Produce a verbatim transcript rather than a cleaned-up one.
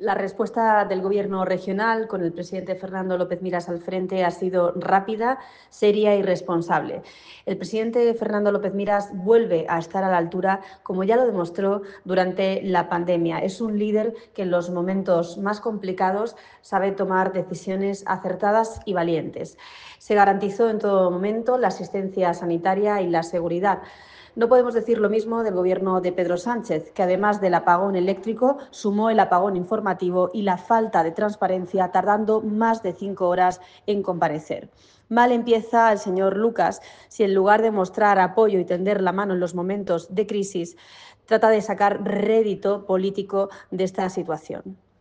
La respuesta del Gobierno regional, con el presidente Fernando López Miras al frente, ha sido rápida, seria y responsable. El presidente Fernando López Miras vuelve a estar a la altura, como ya lo demostró durante la pandemia. Es un líder que en los momentos más complicados sabe tomar decisiones acertadas y valientes. Se garantizó en todo momento la asistencia sanitaria y la seguridad. No podemos decir lo mismo del Gobierno de Pedro Sánchez, que además del apagón eléctrico sumó el apagón informativo y la falta de transparencia, tardando más de cinco horas en comparecer. Mal empieza el señor Lucas si, en lugar de mostrar apoyo y tender la mano en los momentos de crisis, trata de sacar rédito político de esta situación.